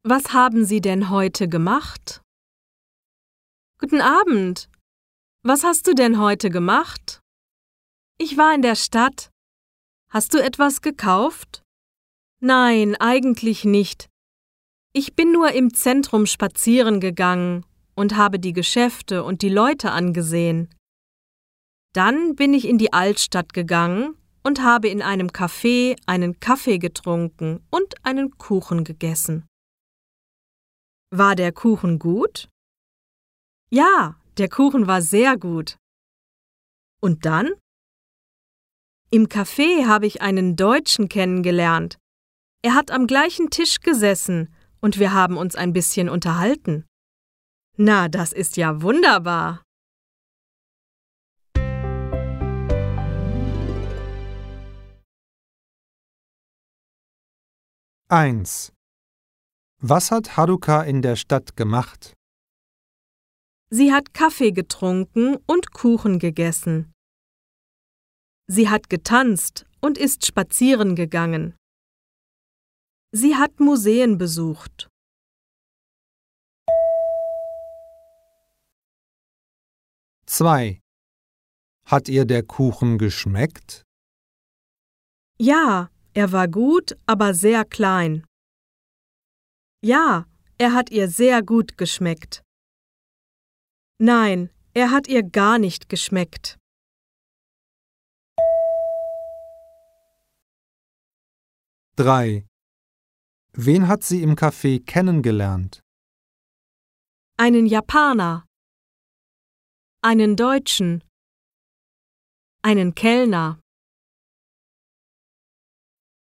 Was haben Sie denn heute gemacht? Guten Abend. Was hast du denn heute gemacht? Ich war in der Stadt. Hast du etwas gekauft? Nein, eigentlich nicht. Ich bin nur im Zentrum spazieren gegangen und habe die Geschäfte und die Leute angesehen. Dann bin ich in die Altstadt gegangen und habe in einem Café einen Kaffee getrunken und einen Kuchen gegessen. War der Kuchen gut? Ja, der Kuchen war sehr gut. Und dann? Im Café habe ich einen Deutschen kennengelernt. Er hat am gleichen Tisch gesessen und wir haben uns ein bisschen unterhalten. Na, das ist ja wunderbar. Eins. Was hat Haruka in der Stadt gemacht? Sie hat Kaffee getrunken und Kuchen gegessen. Sie hat getanzt und ist spazieren gegangen. Sie hat Museen besucht. 2. Hat ihr der Kuchen geschmeckt? Ja, er war gut, aber sehr klein. Ja, er hat ihr sehr gut geschmeckt. Nein, er hat ihr gar nicht geschmeckt. 3. Wen hat sie im Café kennengelernt? Einen Japaner. Einen Deutschen. Einen Kellner.